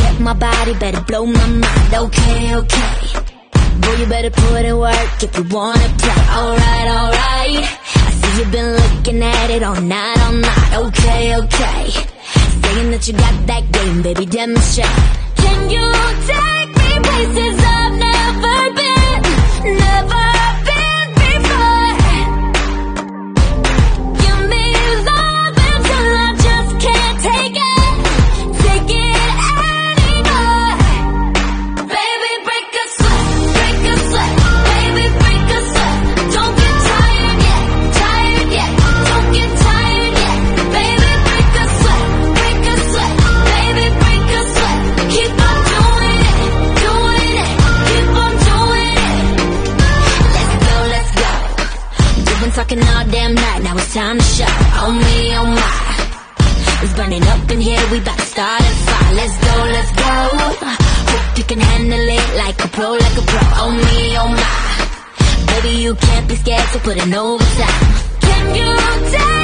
get my body, better blow my mind. Okay, okay. Boy, you better put in work if you wanna play. Alright, alright. I see you've been looking at it all night, all night. Okay, okay. Saying that you got that game, baby, demonstrate. Can you take me places I've never been, never been before? Give me love until I just can't take it anymore. Baby, break a sweat, baby, break a sweat. Don't get tired yet, don't get tired yet. Baby, break a sweat, baby, break a sweat. Keep on doing it, keep on doing it. Let's go. You've been talking all damn night, now it's time to show. Oh me, oh my, it's burning up in here, we bout to start a fire. Let's go. Hope you can handle it like a pro. Oh me, oh my, baby, you can't be scared to put in overtime. Can you tell